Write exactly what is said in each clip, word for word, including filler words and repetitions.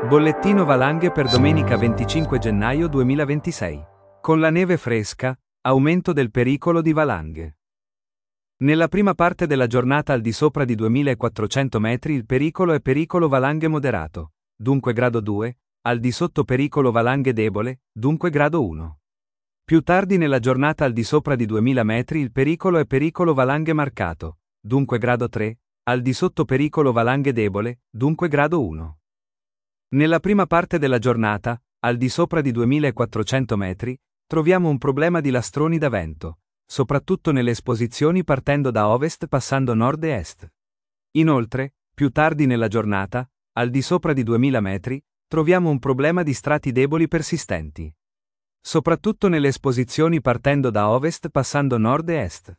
Bollettino valanghe per domenica venticinque gennaio duemilaventisei. Con la neve fresca, aumento del pericolo di valanghe. Nella prima parte della giornata al di sopra di duemilaquattrocento metri il pericolo è pericolo valanghe moderato, dunque grado due, al di sotto pericolo valanghe debole, dunque grado uno. Più tardi nella giornata al di sopra di duemila metri il pericolo è pericolo valanghe marcato, dunque grado tre, al di sotto pericolo valanghe debole, dunque grado uno. Nella prima parte della giornata, al di sopra di duemilaquattrocento metri, troviamo un problema di lastroni da vento, soprattutto nelle esposizioni partendo da ovest passando nord e est. Inoltre, più tardi nella giornata, al di sopra di duemila metri, troviamo un problema di strati deboli persistenti. Soprattutto nelle esposizioni partendo da ovest passando nord e est.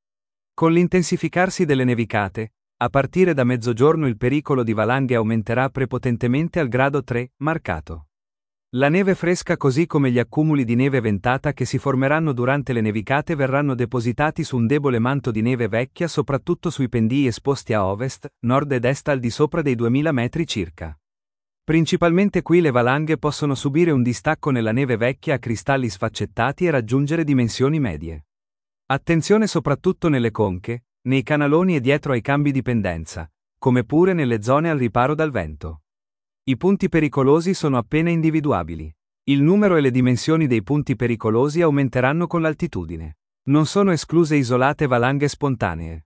Con l'intensificarsi delle nevicate, a partire da mezzogiorno il pericolo di valanghe aumenterà prepotentemente al grado tre, marcato. La neve fresca così come gli accumuli di neve ventata che si formeranno durante le nevicate verranno depositati su un debole manto di neve vecchia soprattutto sui pendii esposti a ovest, nord ed est al di sopra dei duemila metri circa. Principalmente qui le valanghe possono subire un distacco nella neve vecchia a cristalli sfaccettati e raggiungere dimensioni medie. Attenzione soprattutto nelle conche, nei canaloni e dietro ai cambi di pendenza, come pure nelle zone al riparo dal vento. I punti pericolosi sono appena individuabili. Il numero e le dimensioni dei punti pericolosi aumenteranno con l'altitudine. Non sono escluse isolate valanghe spontanee.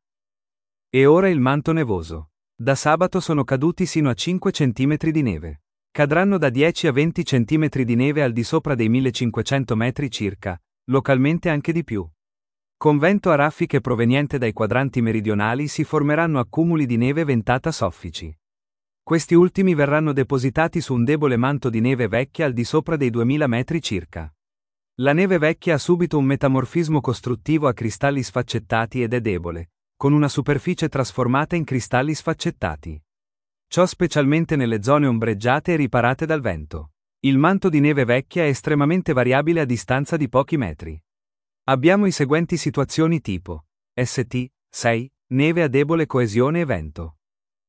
E ora il manto nevoso. Da sabato sono caduti sino a cinque centimetri di neve. Cadranno da dieci a venti centimetri di neve al di sopra dei millecinquecento metri circa, localmente anche di più. Con vento a raffiche proveniente dai quadranti meridionali si formeranno accumuli di neve ventata soffici. Questi ultimi verranno depositati su un debole manto di neve vecchia al di sopra dei duemila metri circa. La neve vecchia ha subito un metamorfismo costruttivo a cristalli sfaccettati ed è debole, con una superficie trasformata in cristalli sfaccettati. Ciò specialmente nelle zone ombreggiate e riparate dal vento. Il manto di neve vecchia è estremamente variabile a distanza di pochi metri. Abbiamo i seguenti situazioni tipo S T sei, neve a debole coesione e vento.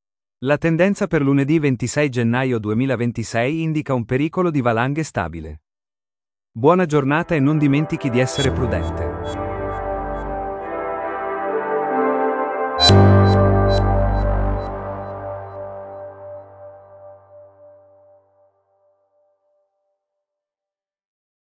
La tendenza per lunedì ventisei gennaio duemilaventisei indica un pericolo di valanghe stabile. Buona giornata e non dimentichi di essere prudente.